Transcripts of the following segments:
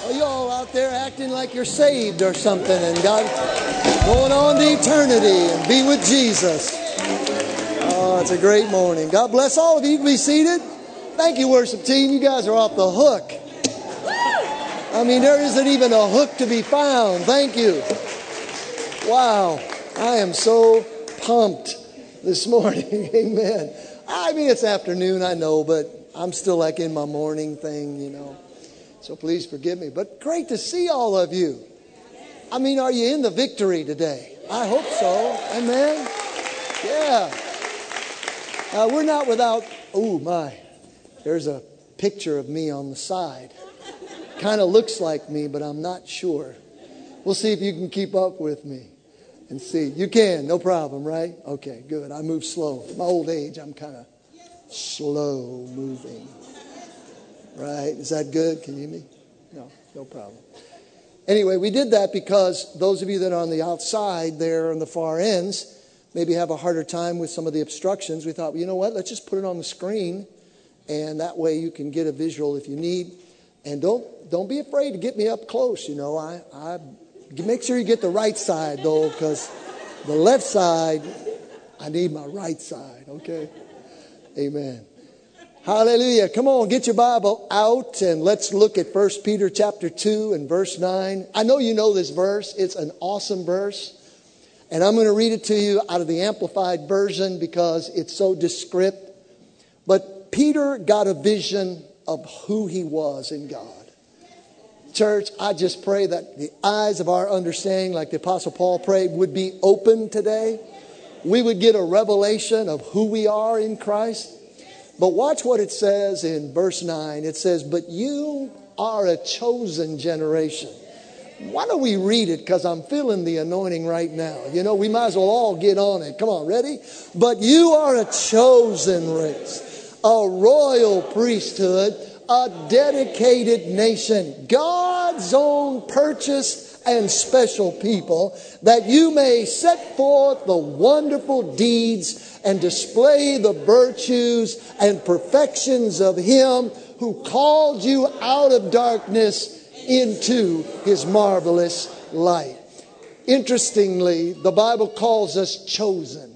Are you all out there acting like you're saved or something and God going on to eternity and be with Jesus? Oh, it's a great morning. God bless all of you. You can be seated. Thank you, worship team. You guys are off the hook. I mean, there isn't even a hook to be found. Thank you. Wow. I am so pumped this morning. Amen. I mean, it's afternoon, I know, but I'm still like in my morning thing, you know. So please forgive me. But great to see all of you. I mean, are you in the victory today? I hope so. Amen. Yeah. We're not without, oh my, there's a picture of me on the side. Kind of looks like me, but I'm not sure. We'll see if you can keep up with me and see. You can, no problem, right? Okay, good. I move slow. At my old age, I'm kind of slow moving. Right? Is that good? Can you hear me? No problem. Anyway, we did that because those of you that are on the outside there on the far ends maybe have a harder time with some of the obstructions. We thought, well, you know what? Let's just put it on the screen, and that way you can get a visual if you need. And don't be afraid to get me up close. You know, I make sure you get the right side though, because the left side, I need my right side. Okay, amen. Hallelujah. Come on, get your Bible out and let's look at 1 Peter chapter 2 and verse 9. I know you know this verse. It's an awesome verse. And I'm going to read it to you out of the Amplified Version because it's so descriptive. But Peter got a vision of who he was in God. Church, I just pray that the eyes of our understanding, like the Apostle Paul prayed, would be open today. We would get a revelation of who we are in Christ. But watch what it says in verse 9. It says, but you are a chosen generation. Why don't we read it? Because I'm feeling the anointing right now. You know, we might as well all get on it. Come on, ready? But you are a chosen race, a royal priesthood, a dedicated nation, God's own purchased and special people, that you may set forth the wonderful deeds and display the virtues and perfections of Him who called you out of darkness into His marvelous light. Interestingly, the Bible calls us chosen.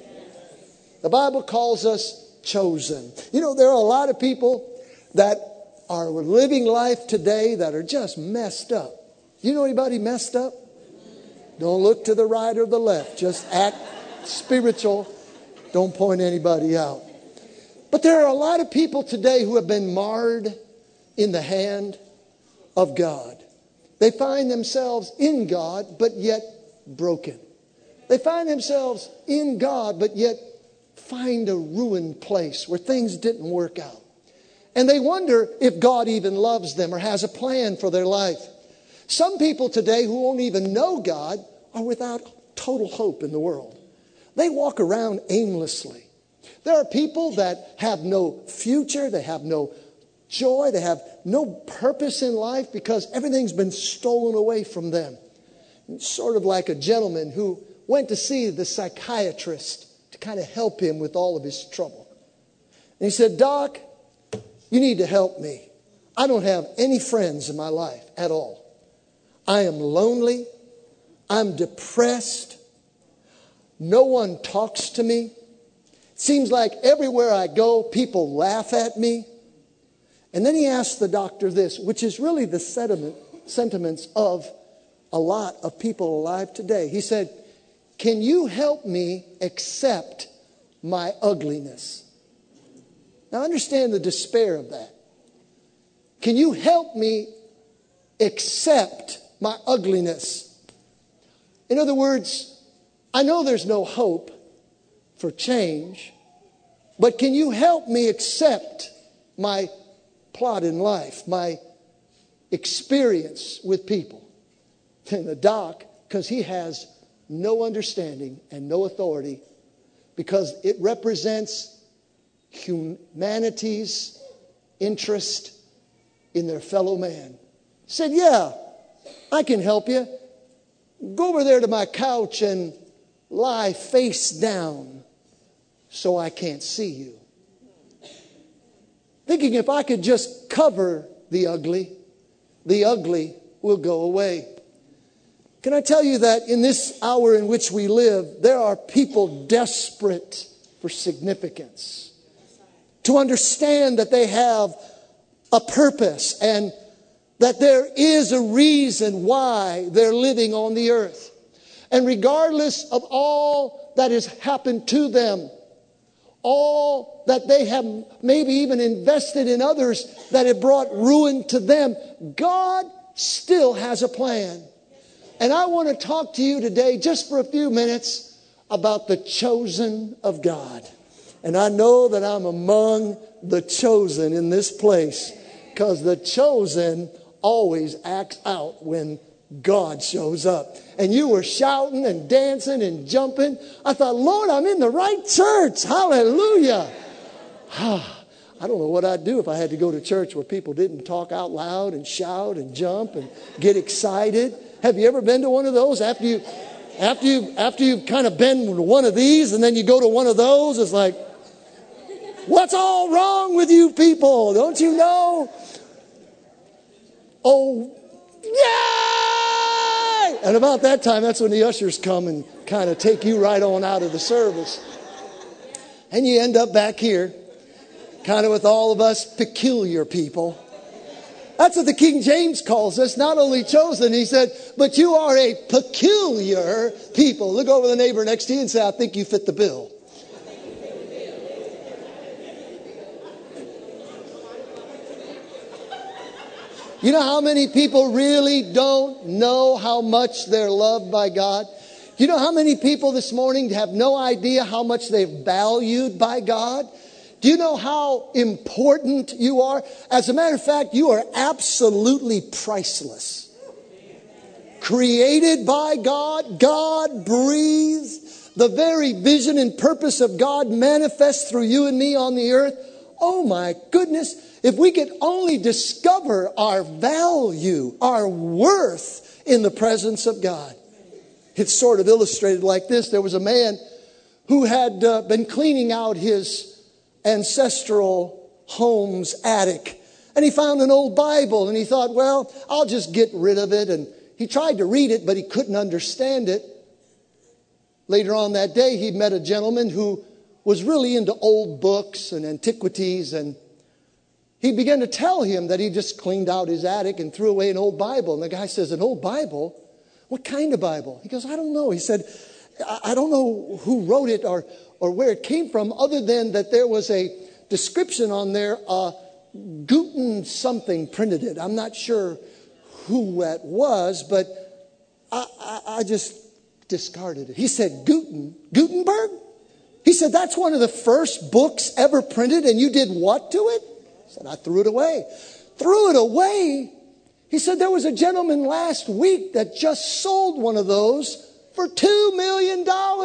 The Bible calls us chosen. You know, there are a lot of people that are living life today that are just messed up. You know anybody messed up? Don't look to the right or the left. Just act spiritual. Don't point anybody out. But there are a lot of people today who have been marred in the hand of God. They find themselves in God, but yet broken. They find themselves in God, but yet find a ruined place where things didn't work out. And they wonder if God even loves them or has a plan for their life. Some people today who won't even know God are without total hope in the world. They walk around aimlessly. There are people that have no future, they have no joy, they have no purpose in life because everything's been stolen away from them. It's sort of like a gentleman who went to see the psychiatrist to kind of help him with all of his trouble. And he said, Doc, you need to help me. I don't have any friends in my life at all. I am lonely. I'm depressed. No one talks to me. It seems like everywhere I go, people laugh at me. And then he asked the doctor this, which is really the sentiments of a lot of people alive today. He said, can you help me accept my ugliness? Now understand the despair of that. Can you help me accept my ugliness? In other words, I know there's no hope for change, but can you help me accept my plot in life, my experience with people? And the doc, because he has no understanding and no authority, because it represents humanity's interest in their fellow man, said, yeah, I can help you. Go over there to my couch and lie face down so I can't see you. Thinking if I could just cover the ugly, the ugly will go away. Can I tell you that in this hour in which we live, there are people desperate for significance, to understand that they have a purpose and that there is a reason why they're living on the earth. And regardless of all that has happened to them, all that they have maybe even invested in others that have brought ruin to them, God still has a plan. And I want to talk to you today just for a few minutes about the chosen of God. And I know that I'm among the chosen in this place, because the chosen always acts out when God shows up. And you were shouting and dancing and jumping. I thought, Lord, I'm in the right church. Hallelujah. I don't know what I'd do if I had to go to church where people didn't talk out loud and shout and jump and get excited. Have you ever been to one of those? After you've kind of been to one of these and then you go to one of those, it's like, what's all wrong with you people? Don't you know? Oh, yay! And about that time, that's when the ushers come and kind of take you right on out of the service. And you end up back here, kind of with all of us peculiar people. That's what the King James calls us. Not only chosen, he said, but you are a peculiar people. Look over the neighbor next to you and say, I think you fit the bill. You know how many people really don't know how much they're loved by God? You know how many people this morning have no idea how much they're valued by God? Do you know how important you are? As a matter of fact, you are absolutely priceless. Created by God, God breathes. The very vision and purpose of God manifests through you and me on the earth. Oh my goodness. If we could only discover our value, our worth in the presence of God. It's sort of illustrated like this. There was a man who had been cleaning out his ancestral home's attic. And he found an old Bible and he thought, well, I'll just get rid of it. And he tried to read it, but he couldn't understand it. Later on that day, he met a gentleman who was really into old books and antiquities, and he began to tell him that he just cleaned out his attic and threw away an old Bible. And the guy says, an old Bible? What kind of Bible? He goes, I don't know. He said, I don't know who wrote it or where it came from, other than that there was a description on there, Guten something printed it. I'm not sure who that was, but I just discarded it. He said, Gutenberg? He said, that's one of the first books ever printed, and you did what to it? He said, I threw it away. Threw it away? He said, there was a gentleman last week that just sold one of those for $2 million.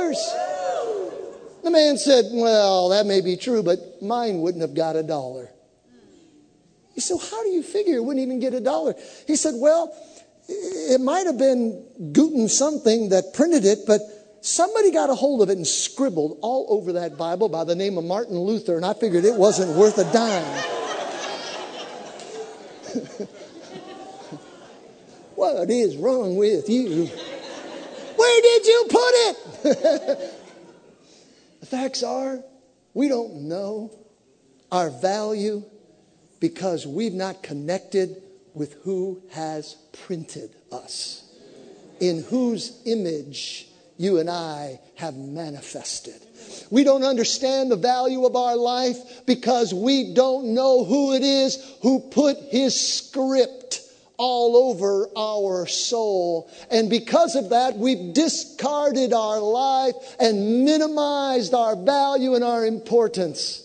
The man said, well, that may be true, but mine wouldn't have got $1. He said, well, how do you figure it wouldn't even get $1? He said, well, it might have been Guten something that printed it, but somebody got a hold of it and scribbled all over that Bible by the name of Martin Luther, and I figured it wasn't worth a dime. What is wrong with you? Where did you put it? The facts are, we don't know our value because we've not connected with who has printed us, in whose image you and I have manifested. We don't understand the value of our life because we don't know who it is who put his script all over our soul. And because of that, we've discarded our life and minimized our value and our importance.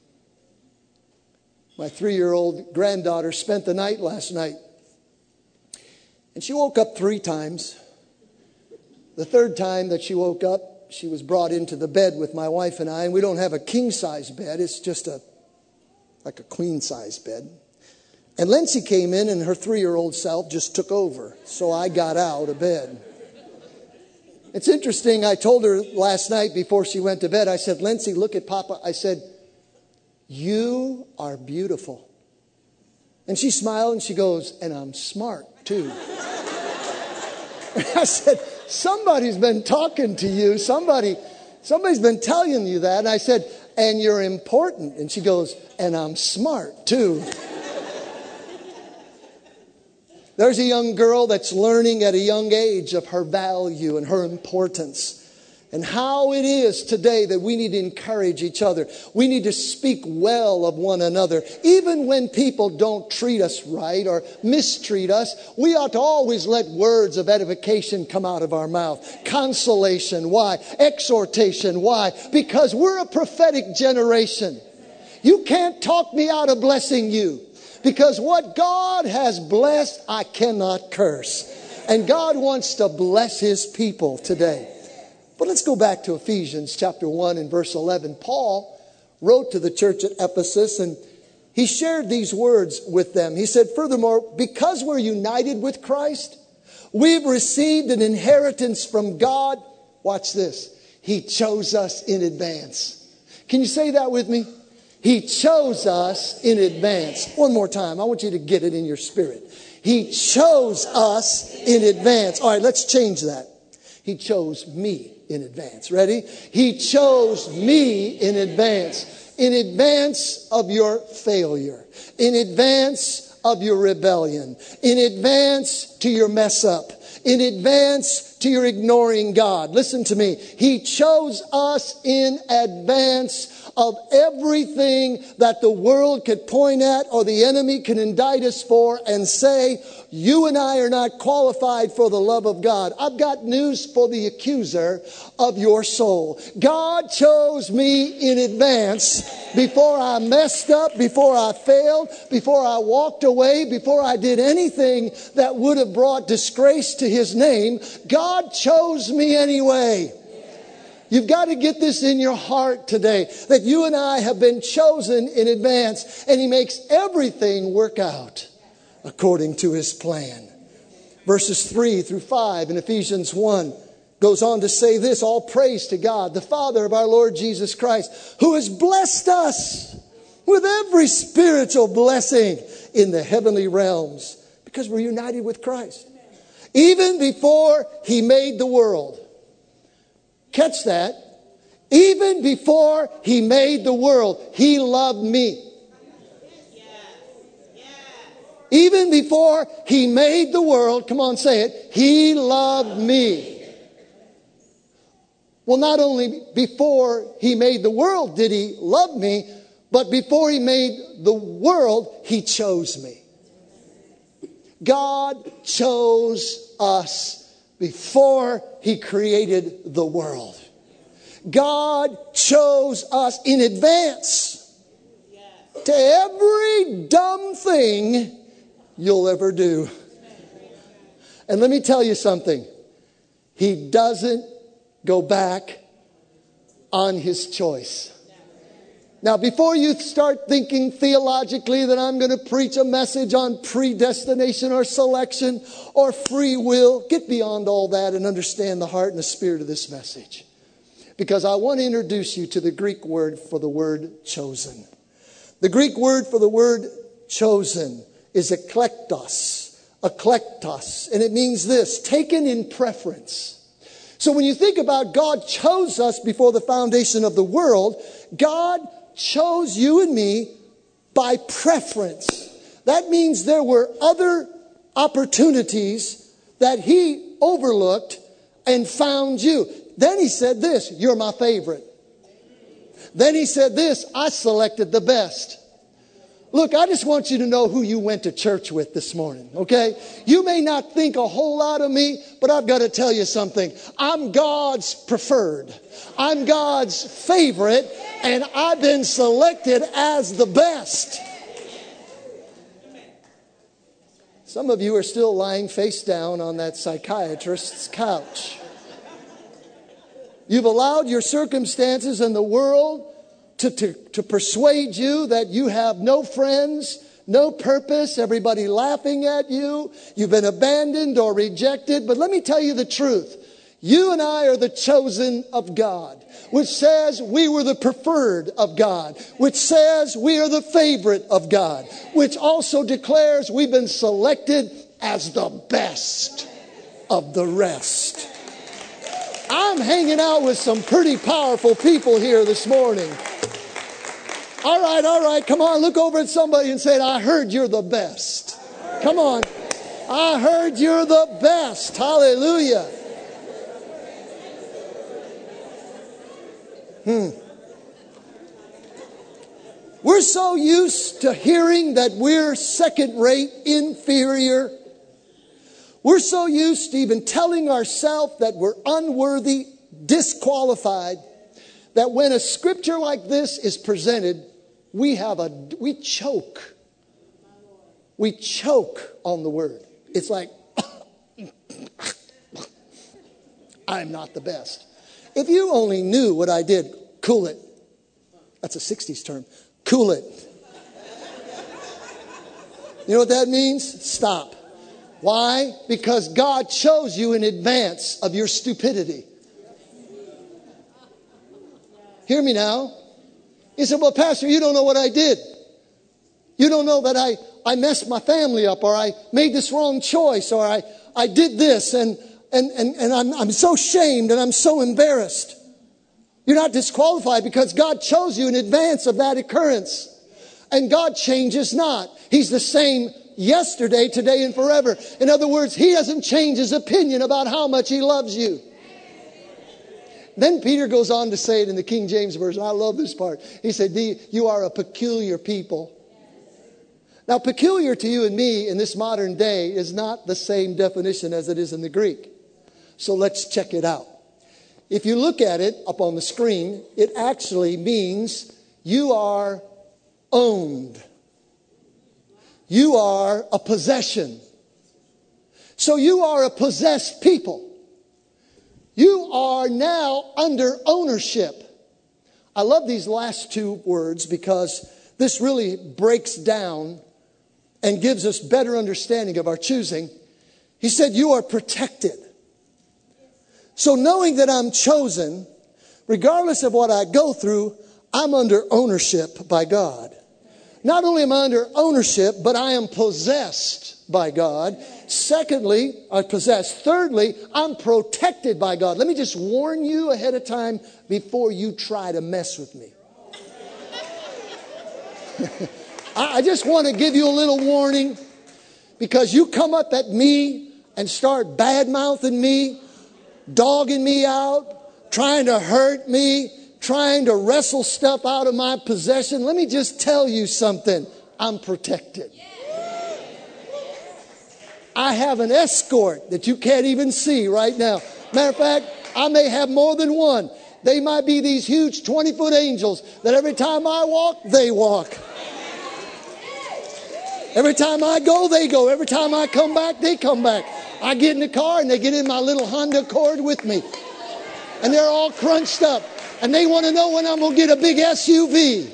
My 3-year-old granddaughter spent the night last night. And she woke up 3 times. The third time that she woke up, she was brought into the bed with my wife and I. And we don't have a king-size bed. It's just like a queen-size bed. And Lindsay came in and her 3-year-old self just took over. So I got out of bed. It's interesting. I told her last night before she went to bed, I said, Lindsay, look at Papa. I said, you are beautiful. And she smiled and she goes, and I'm smart too. And I said, somebody's been talking to you. Somebody's been telling you that. And I said, and you're important. And she goes, and I'm smart too. There's a young girl that's learning at a young age of her value and her importance. And how it is today that we need to encourage each other. We need to speak well of one another. Even when people don't treat us right or mistreat us, we ought to always let words of edification come out of our mouth. Consolation. Why? Exhortation. Why? Because we're a prophetic generation. You can't talk me out of blessing you. Because what God has blessed, I cannot curse. And God wants to bless His people today. But let's go back to Ephesians chapter 1 and verse 11. Paul wrote to the church at Ephesus and he shared these words with them. He said, furthermore, because we're united with Christ, we've received an inheritance from God. Watch this. He chose us in advance. Can you say that with me? He chose us in advance. One more time. I want you to get it in your spirit. He chose us in advance. All right, let's change that. He chose me in advance. Ready? He chose me in advance. In advance of your failure. In advance of your rebellion. In advance to your mess up. In advance to your ignoring God. Listen to me. He chose us in advance of everything that the world could point at or the enemy can indict us for and say, you and I are not qualified for the love of God. I've got news for the accuser of your soul. God chose me in advance before I messed up, before I failed, before I walked away, before I did anything that would have brought disgrace to His name. God chose me anyway. You've got to get this in your heart today, that you and I have been chosen in advance, and He makes everything work out according to His plan. Verses 3 through 5 in Ephesians 1 goes on to say this, all praise to God, the Father of our Lord Jesus Christ, who has blessed us with every spiritual blessing in the heavenly realms, because we're united with Christ. Even before He made the world. Catch that. Even before He made the world, He loved me. Even before He made the world, come on, say it, He loved me. Well, not only before He made the world did He love me, but before He made the world, He chose me. God chose us before He created the world. God chose us in advance to every dumb thing you'll ever do. And let me tell you something. He doesn't go back on His choice. Now, before you start thinking theologically that I'm going to preach a message on predestination or selection or free will, get beyond all that and understand the heart and the spirit of this message. Because I want to introduce you to the Greek word for the word chosen. The Greek word for the word chosen is eklektos. Eklektos. And it means this, taken in preference. So when you think about God chose us before the foundation of the world, God chose you and me by preference. That means there were other opportunities that He overlooked and found you. Then He said this, you're my favorite. Then He said this, I selected the best. Look, I just want you to know who you went to church with this morning, okay? You may not think a whole lot of me, but I've got to tell you something. I'm God's preferred. I'm God's favorite, and I've been selected as the best. Some of you are still lying face down on that psychiatrist's couch. You've allowed your circumstances and the world to persuade you that you have no friends, no purpose, everybody laughing at you. You've been abandoned or rejected. But let me tell you the truth. You and I are the chosen of God, which says we were the preferred of God, which says we are the favorite of God, which also declares we've been selected as the best of the rest. I'm hanging out with some pretty powerful people here this morning. All right. Come on, look over at somebody and say, I heard you're the best. Come on. I heard you're the best. Hallelujah. We're so used to hearing that we're second-rate, inferior. We're so used to even telling ourselves that we're unworthy, disqualified, that when a scripture like this is presented, we choke. We choke on the word. It's like, I'm not the best. If you only knew what I did, cool it. That's a 60s term. Cool it. You know what that means? Stop. Why? Because God chose you in advance of your stupidity. Hear me now. He said, well, Pastor, you don't know what I did. You don't know that I messed my family up, or I made this wrong choice, or I did this, and I'm so shamed and I'm so embarrassed. You're not disqualified because God chose you in advance of that occurrence. And God changes not. He's the same yesterday, today, and forever. In other words, He doesn't change His opinion about how much He loves you. Then Peter goes on to say it in the King James Version. I love this part. He said, you are a peculiar people. Now, peculiar to you and me in this modern day is not the same definition as it is in the Greek. So let's check it out. If you look at it up on the screen, it actually means you are owned. You are a possession. So you are a possessed people. You are now under ownership. I love these last two words because this really breaks down and gives us better understanding of our choosing. He said, you are protected. So knowing that I'm chosen, regardless of what I go through, I'm under ownership by God. Not only am I under ownership, but I am possessed by God. Secondly, I'm possessed. Thirdly, I'm protected by God. Let me just warn you ahead of time before you try to mess with me. I just want to give you a little warning, because you come up at me and start bad-mouthing me, dogging me out, trying to hurt me, trying to wrestle stuff out of my possession. Let me just tell you something. I'm protected. I have an escort that you can't even see right now. Matter of fact, I may have more than one. They might be these huge 20-foot angels that every time I walk, they walk. Every time I go, they go. Every time I come back, they come back. I get in the car and they get in my little Honda Accord with me. And they're all crunched up. And they want to know when I'm going to get a big SUV.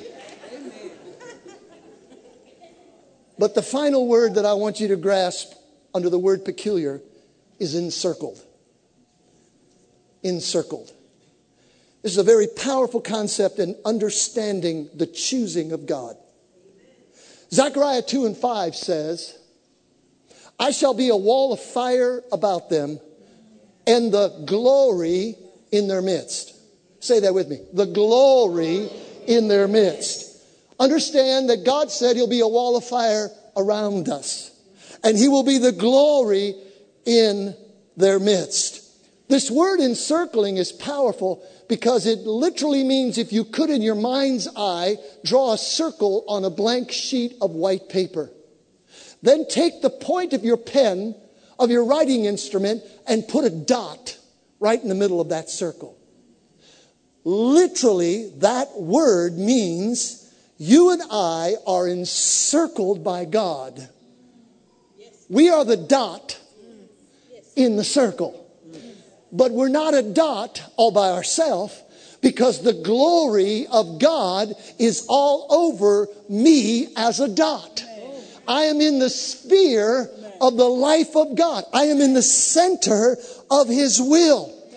But the final word that I want you to grasp under the word peculiar is encircled. Encircled. This is a very powerful concept in understanding the choosing of God. Zechariah 2:5 says, I shall be a wall of fire about them and the glory in their midst. Say that with me. The glory in their midst. Understand that God said He'll be a wall of fire around us. And He will be the glory in their midst. This word encircling is powerful because it literally means, if you could in your mind's eye, draw a circle on a blank sheet of white paper. Then take the point of your pen, of your writing instrument, and put a dot right in the middle of that circle. Literally, that word means you and I are encircled by God. We are the dot in the circle. But we're not a dot all by ourselves, because the glory of God is all over me as a dot. I am in the sphere of the life of God. I am in the center of His will.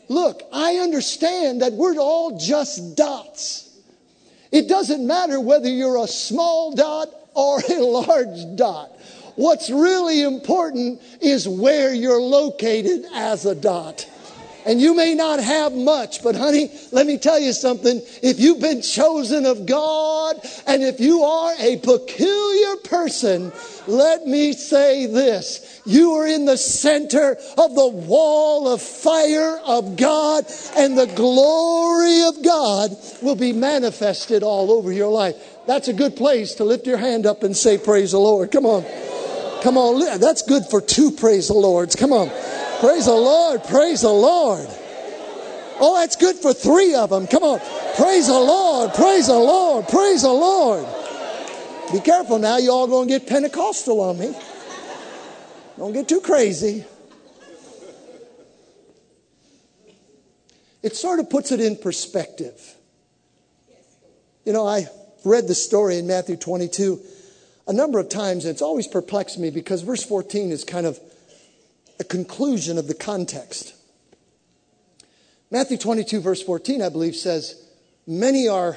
look, I understand that we're all just dots. It doesn't matter whether you're a small dot or a large dot. What's really important is where you're located as a dot. And you may not have much, but honey, let me tell you something. If you've been chosen of God, and if you are a peculiar person, let me say this. You are in the center of the wall of fire of God, and the glory of God will be manifested all over your life. That's a good place to lift your hand up and say, praise the Lord. Come on. Come on. That's good for 2 praise the Lords. Come on. Praise the Lord. Praise the Lord. Oh, that's good for 3 of them. Come on. Praise the Lord. Praise the Lord. Praise the Lord. Be careful now. You all going to get Pentecostal on me. Don't get too crazy. It sort of puts it in perspective. You know, I read the story in Matthew 22 a number of times, and it's always perplexed me because verse 14 is kind of a conclusion of the context. Matthew 22 verse 14, I believe, says, many are...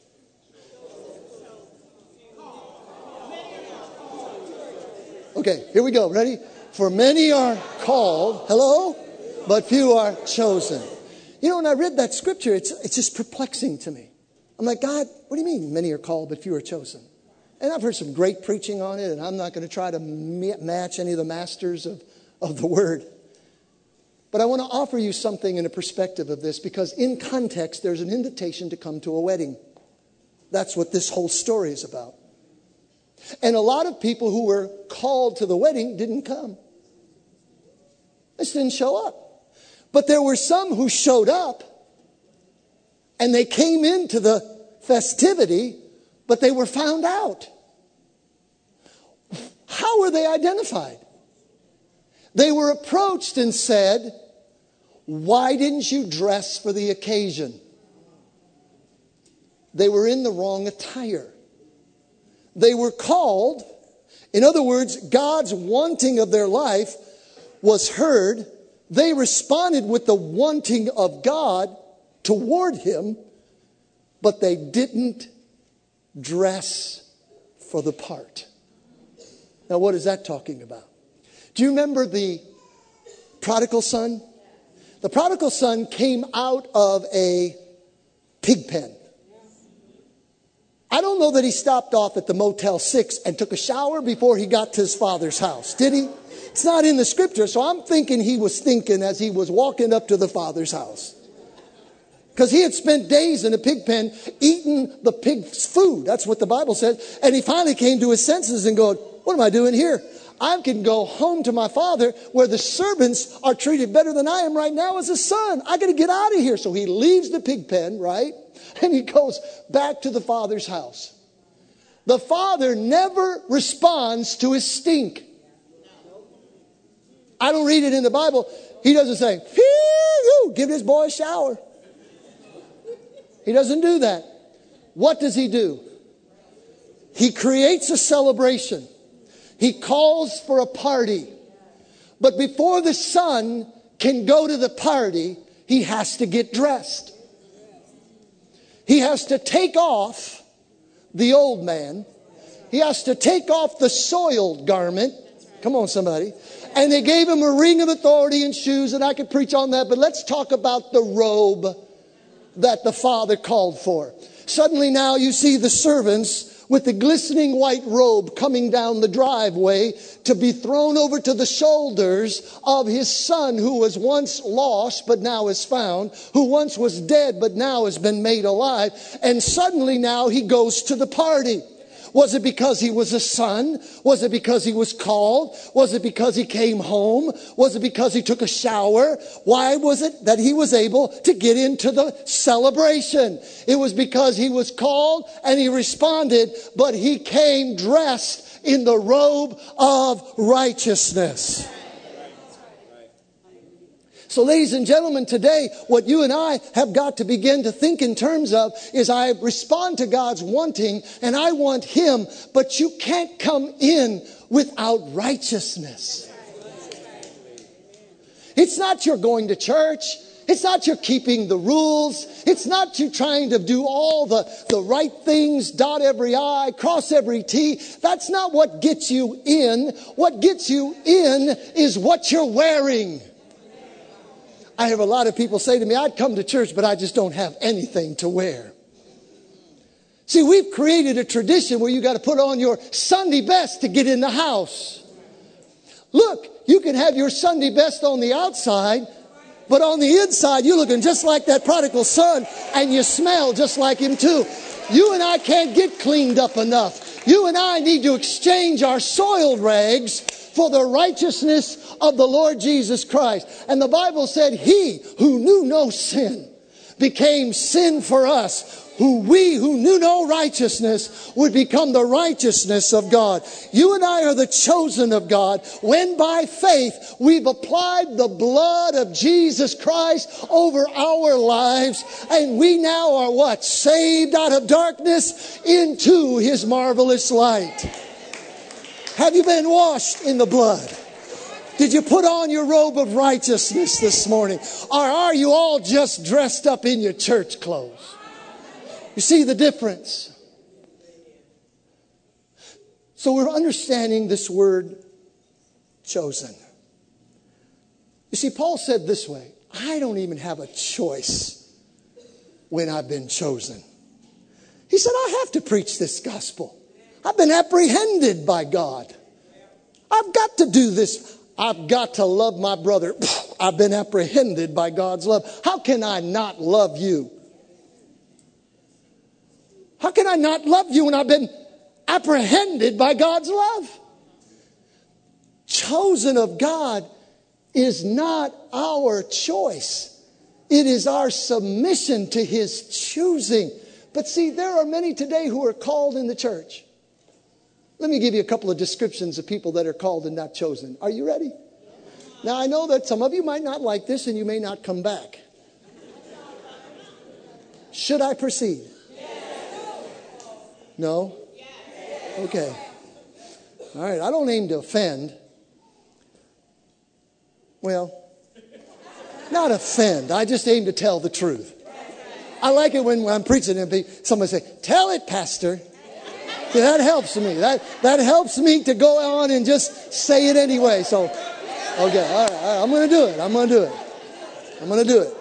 Okay, here we go. Ready? For many are called, hello, but few are chosen. You know, when I read that scripture, it's just perplexing to me. I'm like, God, what do you mean many are called, but few are chosen? And I've heard some great preaching on it, and I'm not going to try to match any of the masters of the word. But I want to offer you something in a perspective of this, because in context, there's an invitation to come to a wedding. That's what this whole story is about. And a lot of people who were called to the wedding didn't come. They just didn't show up. But there were some who showed up, and they came into the festivity, but they were found out. How were they identified? They were approached and said, why didn't you dress for the occasion? They were in the wrong attire. They were called. In other words, God's wanting of their life was heard. They responded with the wanting of God toward Him, but they didn't dress for the part. Now, what is that talking about? Do you remember the prodigal son? The prodigal son came out of a pig pen. I don't know that he stopped off at the Motel 6 and took a shower before he got to his father's house. Did he? It's not in the scripture, so I'm thinking he was thinking as he was walking up to the father's house. Because he had spent days in a pig pen eating the pig's food. That's what the Bible says. And he finally came to his senses and going, what am I doing here? I can go home to my father where the servants are treated better than I am right now as a son. I got to get out of here. So he leaves the pig pen, right? And he goes back to the father's house. The father never responds to his stink. I don't read it in the Bible. He doesn't say, phew, give this boy a shower. He doesn't do that. What does he do? He creates a celebration. He calls for a party. But before the son can go to the party, he has to get dressed. He has to take off the old man. He has to take off the soiled garment. Come on, somebody. And they gave him a ring of authority and shoes, and I could preach on that. But let's talk about the robe that the father called for. Suddenly now you see the servants with the glistening white robe coming down the driveway to be thrown over to the shoulders of his son, who was once lost but now is found, who once was dead but now has been made alive. And suddenly now he goes to the party. Was it because he was a son? Was it because he was called? Was it because he came home? Was it because he took a shower? Why was it that he was able to get into the celebration? It was because he was called and he responded, but he came dressed in the robe of righteousness. So ladies and gentlemen, today, what you and I have got to begin to think in terms of is I respond to God's wanting and I want Him, but you can't come in without righteousness. It's not you're going to church. It's not you keeping the rules. It's not you trying to do all the right things, dot every I, cross every T. That's not what gets you in. What gets you in is what you're wearing. I have a lot of people say to me, I'd come to church, but I just don't have anything to wear. See, we've created a tradition where you got to put on your Sunday best to get in the house. Look, you can have your Sunday best on the outside, but on the inside, you're looking just like that prodigal son, and you smell just like him too. You and I can't get cleaned up enough. You and I need to exchange our soiled rags for the righteousness of the Lord Jesus Christ. And the Bible said, He who knew no sin became sin for us, who knew no righteousness would become the righteousness of God. You and I are the chosen of God when by faith we've applied the blood of Jesus Christ over our lives, and we now are what? Saved out of darkness into His marvelous light. Have you been washed in the blood? Did you put on your robe of righteousness this morning? Or are you all just dressed up in your church clothes? You see the difference? So we're understanding this word chosen. You see, Paul said this way, I don't even have a choice when I've been chosen. He said, I have to preach this gospel. I've been apprehended by God. I've got to do this. I've got to love my brother. I've been apprehended by God's love. How can I not love you? How can I not love you when I've been apprehended by God's love? Chosen of God is not our choice. It is our submission to His choosing. But see, there are many today who are called in the church. Let me give you a couple of descriptions of people that are called and not chosen. Are you ready? Now, I know that some of you might not like this and you may not come back. Should I proceed? No? Okay. All right. I don't aim to offend. Well, not offend. I just aim to tell the truth. I like it when I'm preaching and somebody say, tell it, Pastor. Yeah, that helps me. That helps me to go on and just say it anyway. So, okay. All right. I'm going to do it. I'm going to do it.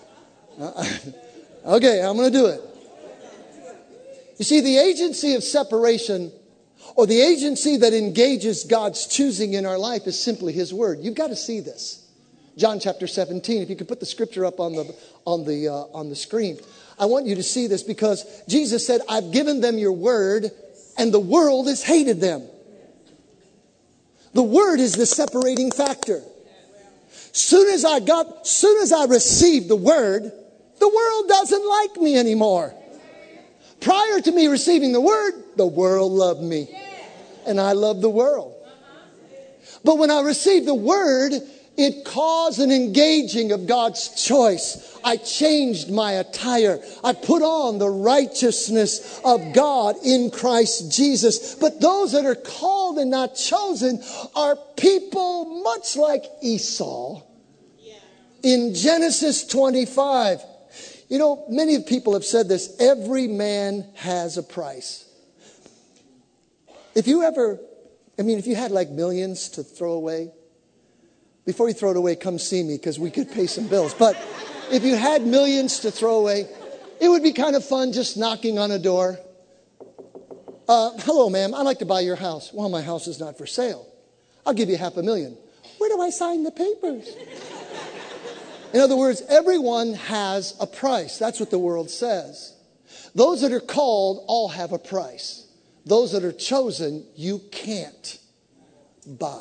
Okay. I'm going to do it. You see, the agency of separation, or the agency that engages God's choosing in our life, is simply His word. You've got to see this. John chapter 17. If you could put the scripture up on the screen, I want you to see this because Jesus said, "I've given them your word, and the world has hated them." The word is the separating factor. Soon as I received the world doesn't like me anymore. Prior to me receiving the world loved me. And I loved the world. But when I received the word, it caused an engaging of God's choice. I changed my attire. I put on the righteousness of God in Christ Jesus. But those that are called and not chosen are people much like Esau in Genesis 25. You know, many people have said this. Every man has a price. If you had like millions to throw away, before you throw it away, come see me because we could pay some bills. But if you had millions to throw away, it would be kind of fun just knocking on a door. Hello, ma'am. I'd like to buy your house. Well, my house is not for sale. I'll give you $500,000. Where do I sign the papers? In other words, everyone has a price. That's what the world says. Those that are called all have a price. Those that are chosen, you can't buy.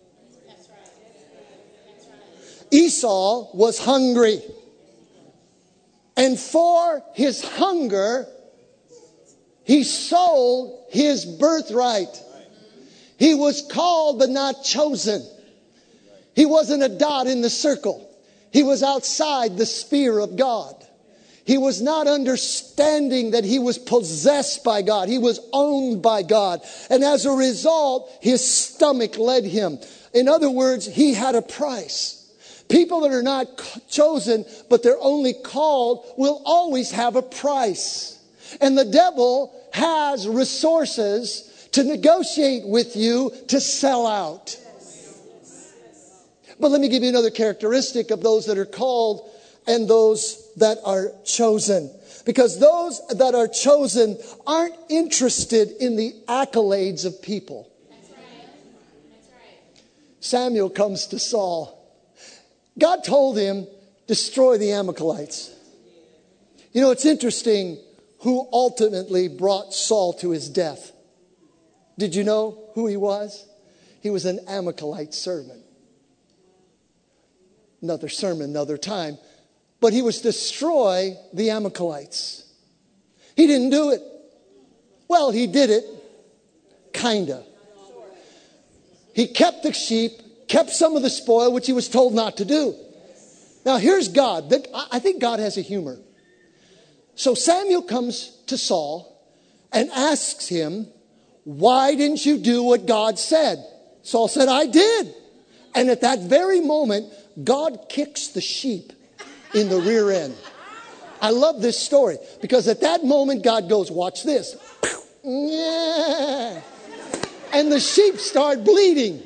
Esau was hungry. And for his hunger, he sold his birthright. He was called but not chosen. He wasn't a dot in the circle. He was outside the sphere of God. He was not understanding that he was possessed by God. He was owned by God. And as a result, his stomach led him. In other words, he had a price. People that are not chosen, but they're only called, will always have a price. And the devil has resources to negotiate with you to sell out. But let me give you another characteristic of those that are called and those that are chosen. Because those that are chosen aren't interested in the accolades of people. That's right. Samuel comes to Saul. God told him, destroy the Amalekites. You know, it's interesting who ultimately brought Saul to his death. Did you know who he was? He was an Amalekite servant. Another sermon, another time. But he was to destroy the Amalekites. He didn't do it. Well, he did it. Kinda. He kept the sheep, kept some of the spoil, which he was told not to do. Now, here's God. I think God has a humor. So Samuel comes to Saul and asks him, why didn't you do what God said? Saul said, I did. And at that very moment, God kicks the sheep in the rear end. I love this story because at that moment, God goes, watch this. Yeah. And the sheep start bleating.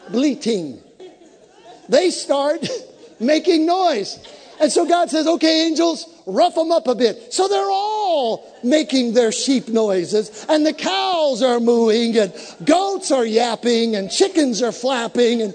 They start making noise. And so God says, okay, angels, rough them up a bit. So they're all making their sheep noises. And the cows are mooing and goats are yapping and chickens are flapping.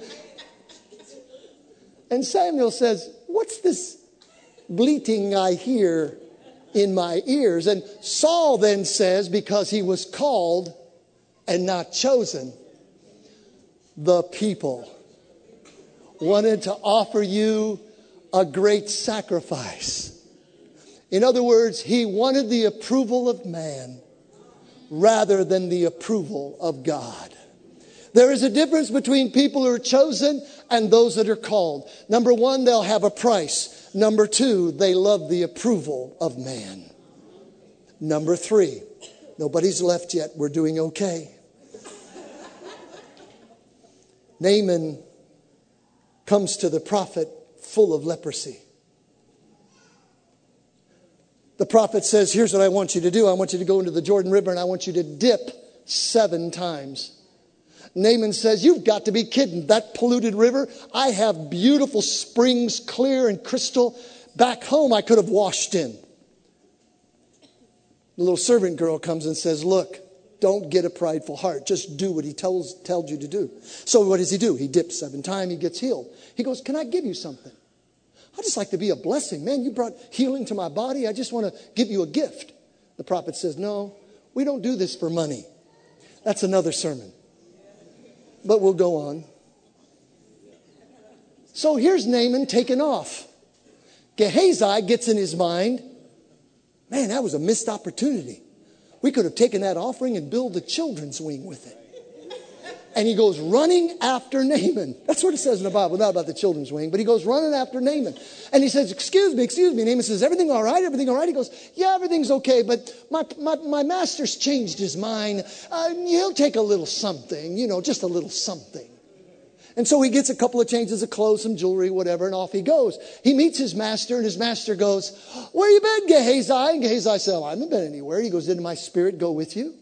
And Samuel says, what's this bleating I hear in my ears? And Saul then says, because he was called and not chosen, the people wanted to offer you a great sacrifice. In other words, he wanted the approval of man rather than the approval of God. There is a difference between people who are chosen and those that are called. Number one, they'll have a price. Number two, they love the approval of man. Number three, nobody's left yet. We're doing okay. Naaman comes to the prophet full of leprosy. The prophet says, here's what I want you to do. I want you to go into the Jordan River and I want you to dip 7 times. Naaman says, you've got to be kidding. That polluted river, I have beautiful springs, clear and crystal. Back home, I could have washed in. The little servant girl comes and says, look, don't get a prideful heart. Just do what he tells you to do. So what does he do? He dips 7 times. He gets healed. He goes, can I give you something? I just like to be a blessing. Man, you brought healing to my body. I just want to give you a gift. The prophet says, no, we don't do this for money. That's another sermon. But we'll go on. So here's Naaman taken off. Gehazi gets in his mind, man, that was a missed opportunity. We could have taken that offering and built a children's wing with it. And he goes running after Naaman. That's what it says in the Bible, not about the children's wing, but he goes running after Naaman. And he says, excuse me. Naaman says, everything all right? Everything all right? He goes, yeah, everything's okay, but my master's changed his mind. He'll take a little something, just a little something. And so he gets a couple of changes of clothes, some jewelry, whatever, and off he goes. He meets his master, and his master goes, where you been, Gehazi? And Gehazi said, I haven't been anywhere. He goes, didn't my spirit go with you?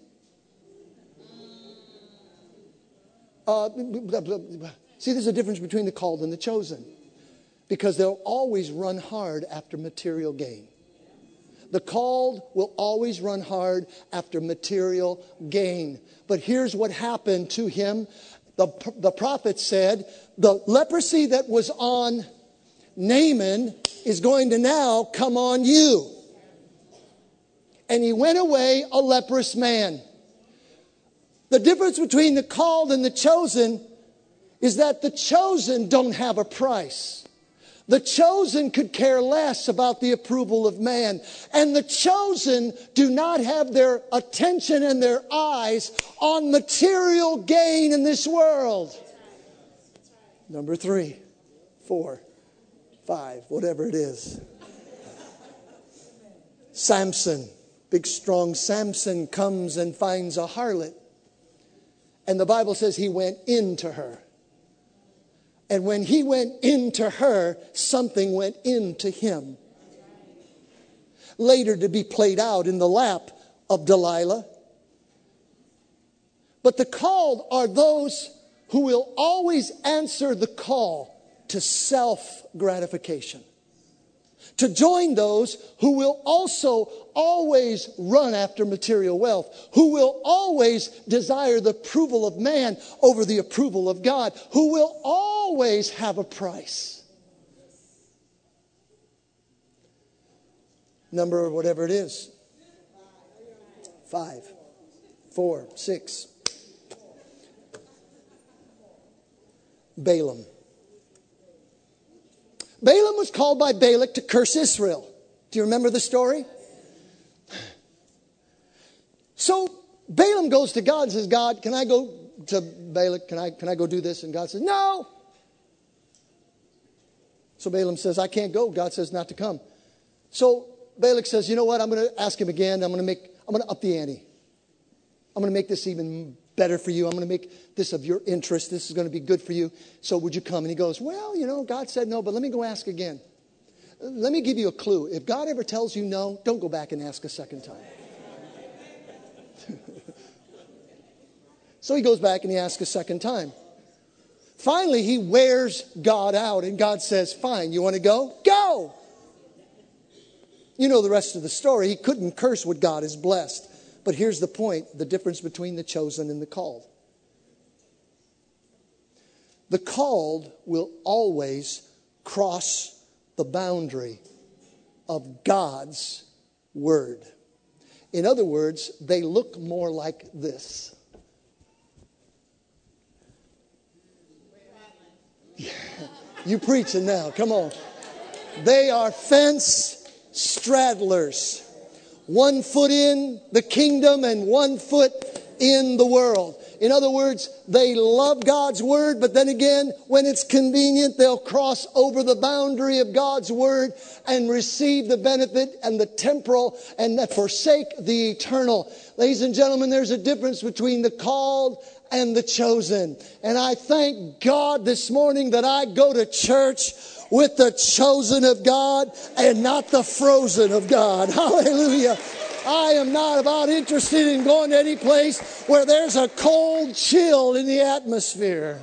See, there's a difference between the called and the chosen. Because they'll always run hard after material gain. The called will always run hard after material gain. But here's what happened to him. The prophet said, the leprosy that was on Naaman is going to now come on you. And he went away a leprous man. The difference between the called and the chosen is that the chosen don't have a price. The chosen could care less about the approval of man. And the chosen do not have their attention and their eyes on material gain in this world. Number 3, 4, 5, whatever it is. Samson, big strong Samson comes and finds a harlot. And the Bible says he went into her. And when he went into her, something went into him. Later to be played out in the lap of Delilah. But the called are those who will always answer the call to self-gratification. To join those who will also always run after material wealth, who will always desire the approval of man over the approval of God, who will always have a price. Number whatever it is. 5, 4, 6. Balaam. Balaam was called by Balak to curse Israel. Do you remember the story? So Balaam goes to God and says, God, can I go to Balak? Can I go do this? And God says, no. So Balaam says, I can't go. God says not to come. So Balak says, you know what? I'm going to ask him again. I'm going to up the ante. I'm going to make this even better for you. I'm going to make this of your interest. This is going to be good for you. So would you come? And he goes, well, God said no, but let me go ask again. Let me give you a clue. If God ever tells you no, don't go back and ask a second time. So he goes back and he asks a second time. Finally, he wears God out and God says, fine, you want to go? Go! You know the rest of the story. He couldn't curse what God has blessed. But here's the point, the difference between the chosen and the called. The called will always cross the boundary of God's word. In other words, they look more like this. Yeah, you preaching now, come on. They are fence straddlers. 1 foot in the kingdom and 1 foot in the world. In other words, they love God's word, but then again, when it's convenient, they'll cross over the boundary of God's word and receive the benefit and the temporal and forsake the eternal. Ladies and gentlemen, there's a difference between the called and the chosen. And I thank God this morning that I go to church with the chosen of God and not the frozen of God. Hallelujah. I am not about interested in going to any place where there's a cold chill in the atmosphere.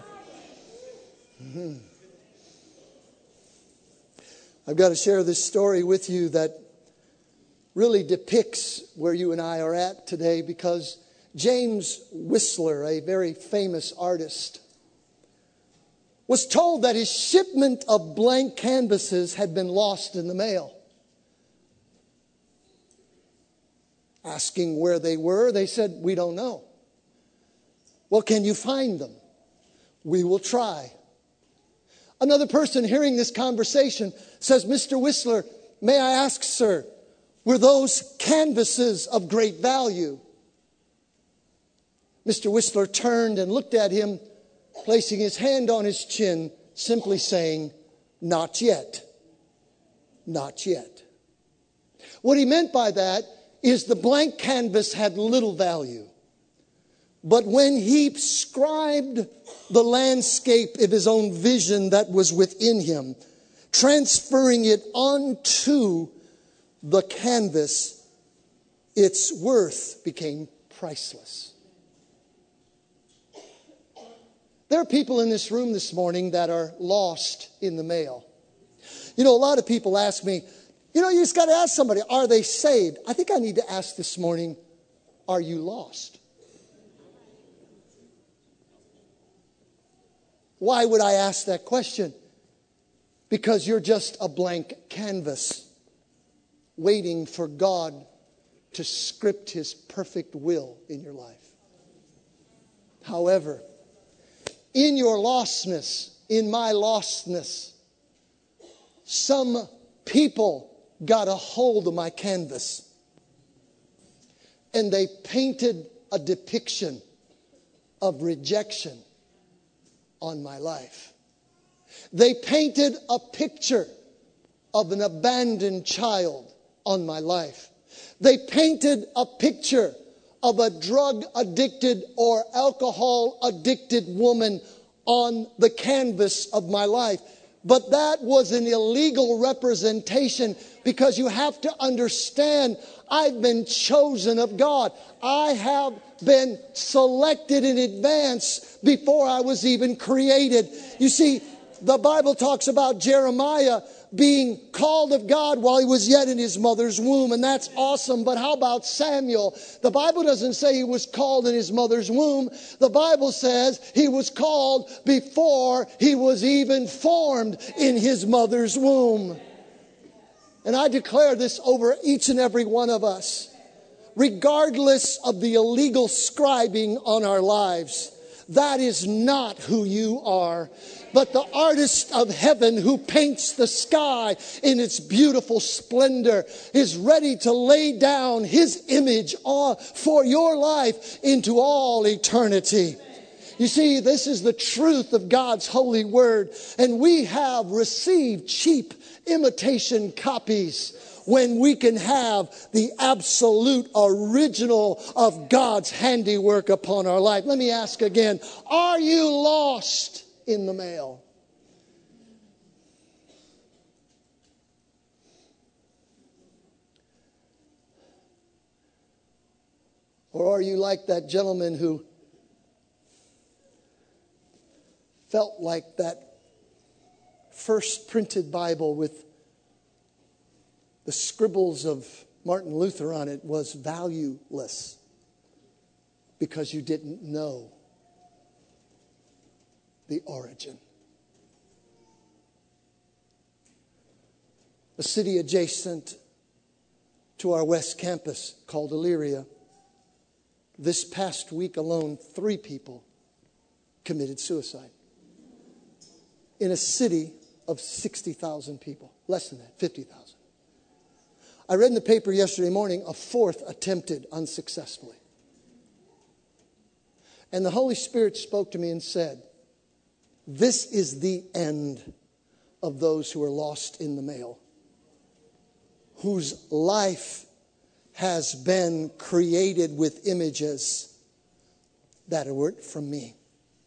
I've got to share this story with you that really depicts where you and I are at today, because James Whistler, a very famous artist, was told that his shipment of blank canvases had been lost in the mail. Asking where they were, they said, we don't know. Well, can you find them? We will try. Another person hearing this conversation says, Mr. Whistler, may I ask, sir, were those canvases of great value? Mr. Whistler turned and looked at him, placing his hand on his chin, simply saying, not yet. Not yet. What he meant by that is the blank canvas had little value. But when he scribed the landscape of his own vision that was within him, transferring it onto the canvas, its worth became priceless. There are people in this room this morning that are lost in the mail. A lot of people ask me, you just got to ask somebody, are they saved? I think I need to ask this morning, are you lost? Why would I ask that question? Because you're just a blank canvas waiting for God to script His perfect will in your life. However, in your lostness, in my lostness, some people got a hold of my canvas and they painted a depiction of rejection on my life. They painted a picture of an abandoned child on my life. They painted a picture of a drug-addicted or alcohol-addicted woman on the canvas of my life. But that was an illegal representation, because you have to understand, I've been chosen of God. I have been selected in advance before I was even created. You see, the Bible talks about Jeremiah being called of God while he was yet in his mother's womb, and that's awesome. But how about Samuel? The Bible doesn't say he was called in his mother's womb. The Bible says he was called before he was even formed in his mother's womb. And I declare this over each and every one of us. Regardless of the illegal scribing on our lives, that is not who you are. But the artist of heaven who paints the sky in its beautiful splendor is ready to lay down his image for your life into all eternity. You see, this is the truth of God's holy word. And we have received cheap imitation copies when we can have the absolute original of God's handiwork upon our life. Let me ask again, are you lost in the mail? Or are you like that gentleman who felt like that first printed Bible with the scribbles of Martin Luther on it was valueless because you didn't know the origin? A city adjacent to our West Campus called Elyria, this past week alone, 3 people committed suicide. In a city of 60,000 people. Less than that, 50,000. I read in the paper yesterday morning a 4th attempted unsuccessfully. And the Holy Spirit spoke to me and said, this is the end of those who are lost in the mail, whose life has been created with images that weren't from me.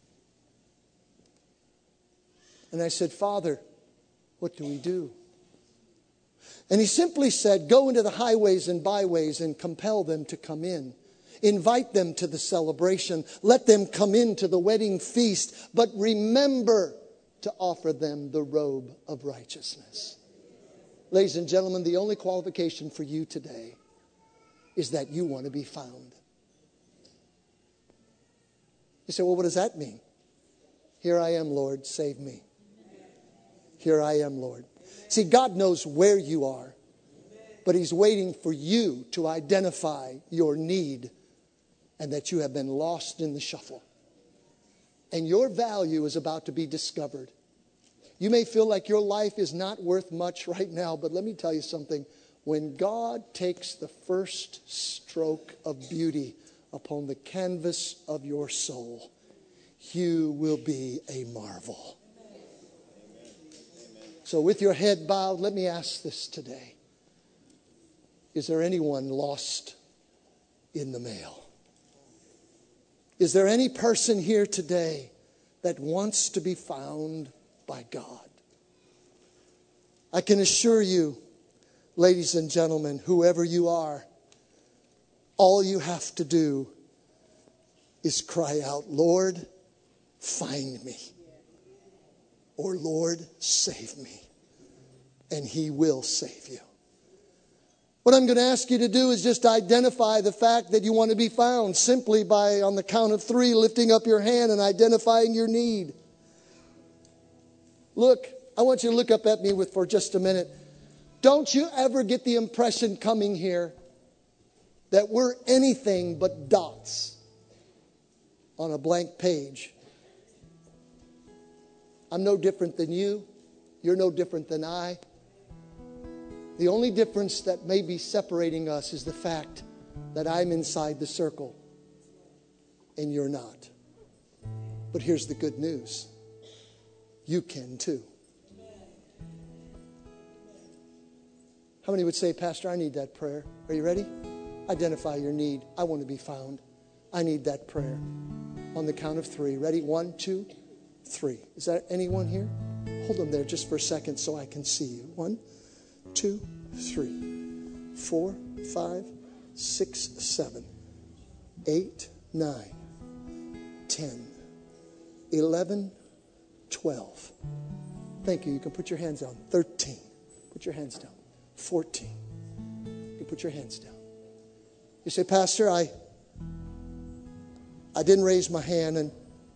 And I said, Father, what do we do? And he simply said, go into the highways and byways and compel them to come in. Invite them to the celebration. Let them come into the wedding feast. But remember to offer them the robe of righteousness. Ladies and gentlemen, the only qualification for you today is that you want to be found. You say, well, what does that mean? Here I am, Lord, save me. Here I am, Lord. See, God knows where you are, but He's waiting for you to identify your need and that you have been lost in the shuffle. And your value is about to be discovered. You may feel like your life is not worth much right now, but let me tell you something. When God takes the first stroke of beauty upon the canvas of your soul, you will be a marvel. So with your head bowed, let me ask this today. Is there anyone lost in the mail? Is there any person here today that wants to be found by God? I can assure you, ladies and gentlemen, whoever you are, all you have to do is cry out, Lord, find me. Or Lord, save me. And He will save you. What I'm going to ask you to do is just identify the fact that you want to be found simply by, on the count of 3, lifting up your hand and identifying your need. Look, I want you to look up at me for just a minute. Don't you ever get the impression coming here that we're anything but dots on a blank page. I'm no different than you. You're no different than I. The only difference that may be separating us is the fact that I'm inside the circle and you're not. But here's the good news. You can too. How many would say, Pastor, I need that prayer? Are you ready? Identify your need. I want to be found. I need that prayer. On the count of 3. Ready? 1, 2, 3. Is that anyone here? Hold them there just for a second so I can see you. 1, 2, 3, 4, 5, 6, 7, 8, 9, 10, 11, 12. Thank you. You can put your hands down. 13. Put your hands down. 14. You can put your hands down. You say, Pastor, I didn't raise my hand, and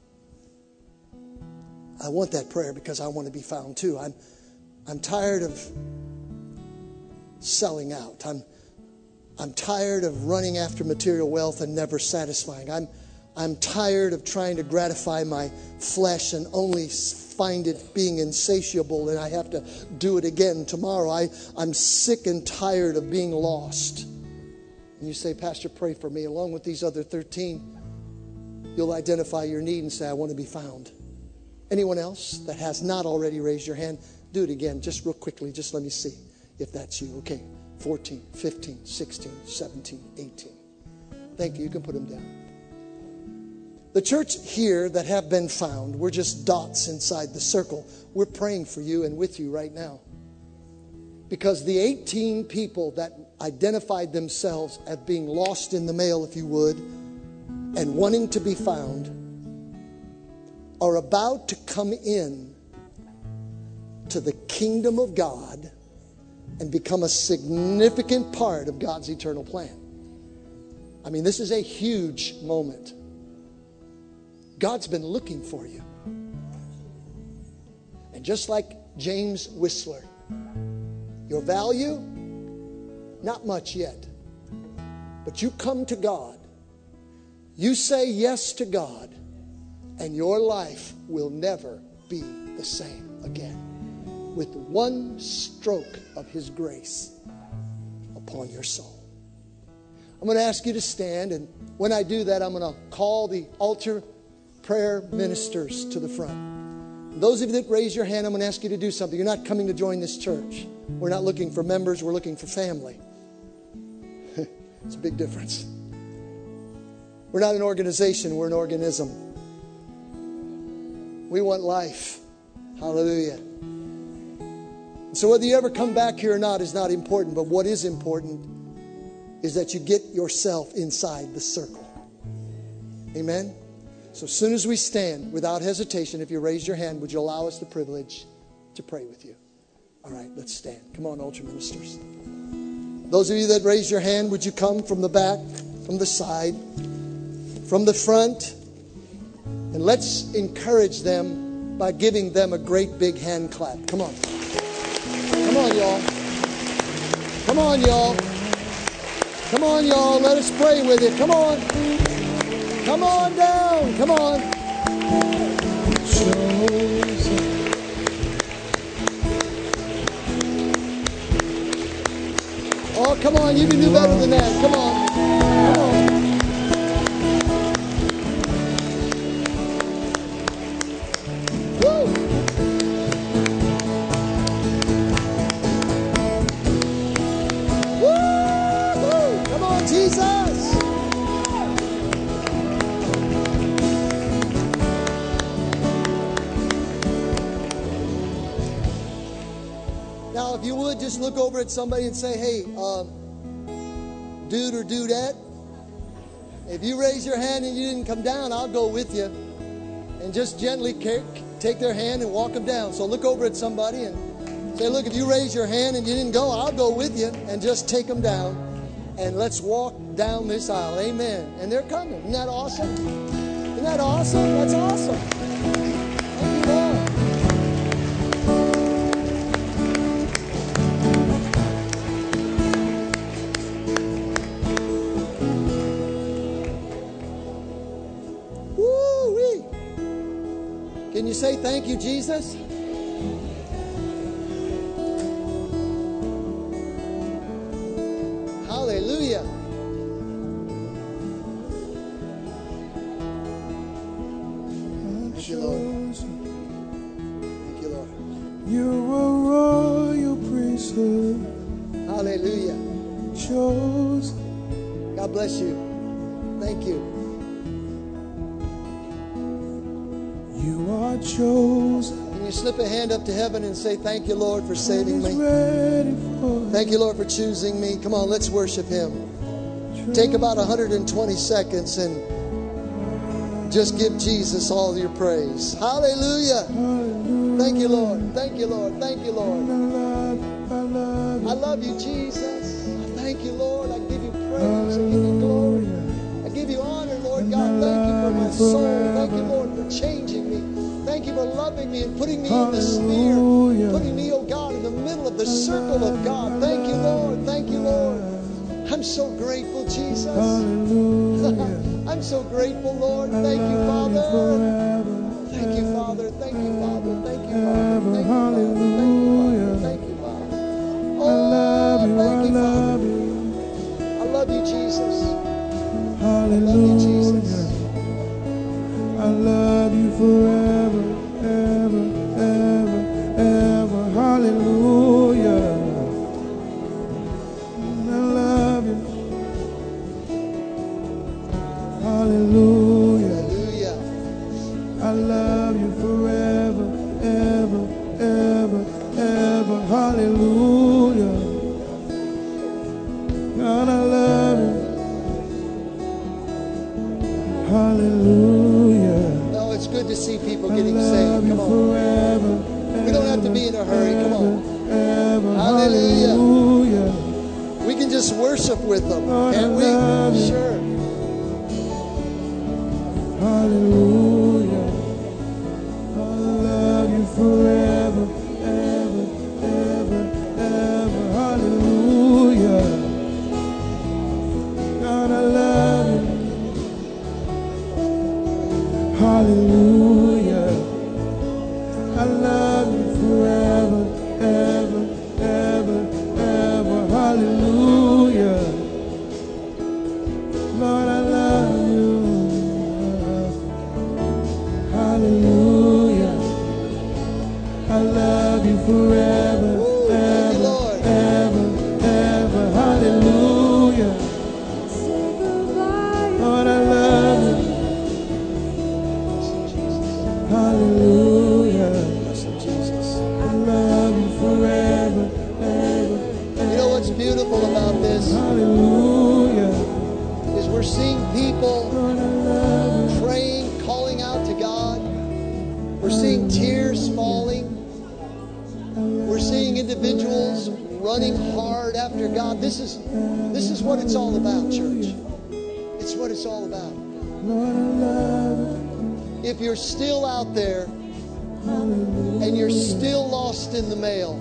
I want that prayer because I want to be found too. I'm tired of selling out. I'm tired of running after material wealth and never satisfying. I'm tired of trying to gratify my flesh and only find it being insatiable, and I have to do it again tomorrow. I'm sick and tired of being lost. And you say, Pastor, pray for me. Along with these other 13, you'll identify your need and say, I want to be found. Anyone else that has not already raised your hand, do it again, just real quickly. Just let me see if that's you. Okay, 14, 15, 16, 17, 18. Thank you. You can put them down. The church here that have been found, we're just dots inside the circle. We're praying for you and with you right now. Because the 18 people that identified themselves as being lost in the mail, if you would, and wanting to be found, are about to come in to the kingdom of God and become a significant part of God's eternal plan. I mean, this is a huge moment. God's been looking for you. And just like James Whistler, your value, not much yet. But you come to God. You say yes to God, and your life will never be the same again. With one stroke of His grace upon your soul. I'm going to ask you to stand, and when I do that, I'm going to call the altar prayer ministers to the front. Those of you that raise your hand, I'm going to ask you to do something. You're not coming to join this church. We're not looking for members. We're looking for family. It's a big difference. We're not an organization. We're an organism. We want life. Hallelujah. So whether you ever come back here or not is not important. But what is important is that you get yourself inside the circle. Amen? So as soon as we stand, without hesitation, if you raise your hand, would you allow us the privilege to pray with you? All right, let's stand. Come on, altar ministers. Those of you that raise your hand, would you come from the back, from the side, from the front? And let's encourage them by giving them a great big hand clap. Come on. Come on, y'all. Come on, y'all. Come on, y'all. Let us pray with it. Come on. Come on down. Come on. Oh, come on. You can do better than that. Come on. Come on. Woo. Woo. Come on, Jesus. Now, if you would, just look over at somebody and say, hey, dude or dudette, if you raise your hand and you didn't come down, I'll go with you. And just gently take their hand and walk them down. So look over at somebody and say, look, if you raise your hand and you didn't go, I'll go with you. And just take them down. And let's walk down this aisle. Amen. And they're coming. Isn't that awesome? Isn't that awesome? That's awesome. Thank you, Lord. Can you say thank you, Jesus? Hallelujah. Thank you, Lord. Thank you, Lord. You're a royal priesthood. Hallelujah. Chosen. God bless you. Thank you. You are chosen. Can you slip a hand up to heaven and say, thank you, Lord, for saving He's me? ready for Thank you, Lord, for choosing me. Come on, let's worship Him. Take about 120 seconds and just give Jesus all your praise. Hallelujah. Thank you, Lord. Thank you, Lord. Thank you, Lord. I love you, Jesus. I thank you, Lord. I give you praise. I give you glory. I give you honor, Lord God. Thank you for my soul. Thank you, Lord, for changing me. Thank you for loving me and putting me in the sphere. Putting me, oh God, in the middle of the circle of God. Thank you, Lord. Thank you, Lord. I'm so grateful, Jesus. I'm so grateful, Lord. Thank you, Father. Thank you, Father. Thank you, Father. Thank you, Father. Thank you, Father. Thank you, Father. Oh, thank you, Father. I love you, Jesus. I love you, Jesus. I love you forever, ever, ever, ever. Hallelujah. I love you. Hallelujah. Hallelujah. I love you forever, ever, ever, ever. Hallelujah. God, I love you. Hallelujah. No, it's good to see people I getting love saved. you Come on. forever. We don't have to be in a hurry. Come on. Ever. Hallelujah. Hallelujah. We can just worship with them, Lord, can't I we? love you. Sure. Hallelujah. I love you forever, ever, ever, ever. Hallelujah. God, I love you. Hallelujah. I love you forever, ever, ever, ever. Hallelujah. Lord, I love you. Hallelujah. I love you forever, Thank you, ever, Lord. ever, ever. Hallelujah. Lord, I love you. Hallelujah. Jesus. I love you forever, ever, You know what's beautiful about this hallelujah. is we're seeing people Lord, I love you. praying, calling out to God. We're seeing tears falling. We're seeing individuals running hard after God. This is what it's all about, church. It's what it's all about. Lord, I love you. If you're still out there and you're still lost in the mail,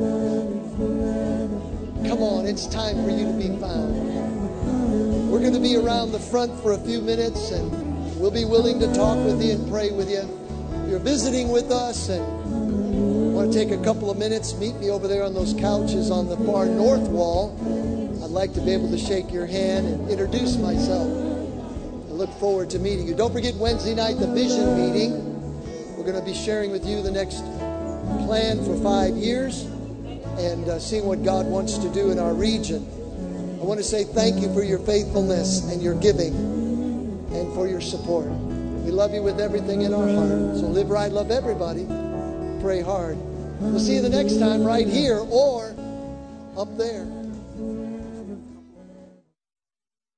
come on, it's time for you to be found. We're going to be around the front for a few minutes, and we'll be willing to talk with you and pray with you. If you're visiting with us and want to take a couple of minutes, meet me over there on those couches on the far north wall. I'd like to be able to shake your hand and introduce myself. I look forward to meeting you. Don't forget Wednesday night, the vision meeting. We're going to be sharing with you the next plan for 5 years and seeing what God wants to do in our region. I want to say thank you for your faithfulness and your giving and for your support. We love you with everything in our heart. So live right, love everybody, pray hard. We'll see you the next time right here or up there.